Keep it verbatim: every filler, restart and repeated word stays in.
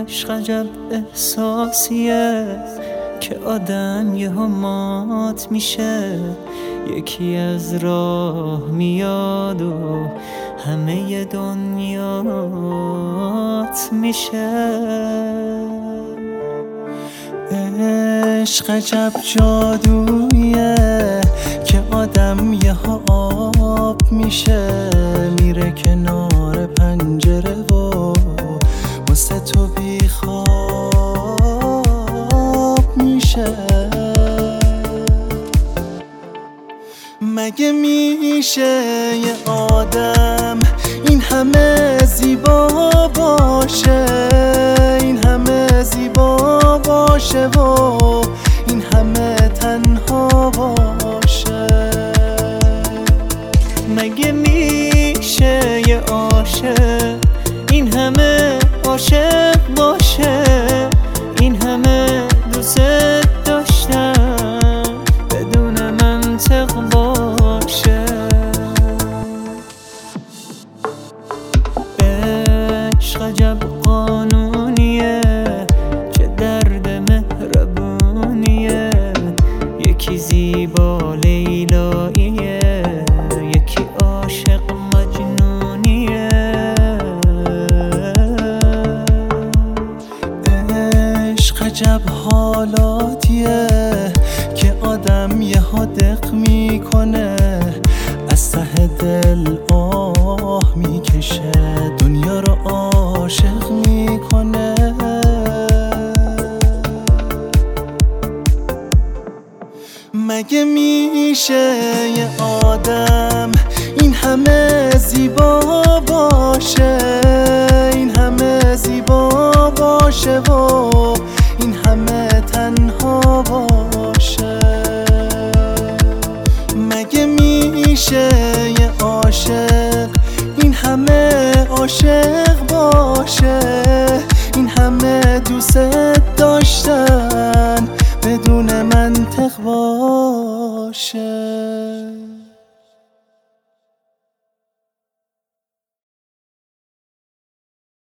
عشق عجب احساسیه که آدم یه مات میشه، یکی از راه میاد و همه دنیات میشه. عشق عجب جادویه که آدم یه آب میشه، میره کنار پنجره و واسه تو بی خواب میشه. مگه میشه یه آدم این همه زیبا باشه، این همه زیبا باشه و این همه تنها باشه؟ مگه میشه یه عاشق این همه عاشق باشه، این همه دوست داشتن بدون منطق باشه؟ عشق عجب قانونیه که درد مهربونیه، یکی زیبا لیلاییه، یکی عاشق مجنونیه. عشق عجب حالاتیه که آدم یه ها دق میکنه، از ته دل آه میکشه، دنیا رو عاشق میکنه. مگه میشه یه آدم این همه زیبا باشه، این همه زیبا باشه و این همه تنها باشه؟ مگه میشه یه عاشق این همه عاشق باشه، این همه دوست داشتن بدون منطق باشه؟